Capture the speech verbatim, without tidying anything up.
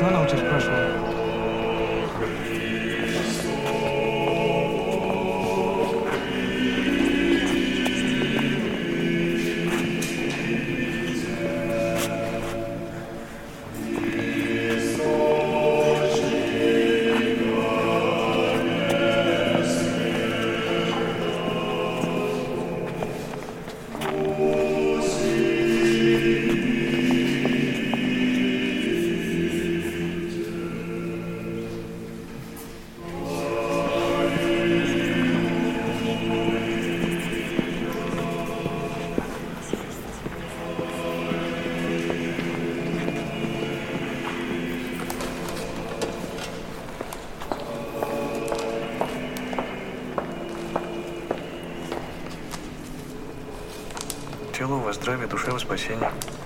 Что она у тебя спрашивала? Телу во здравие, душе во спасение.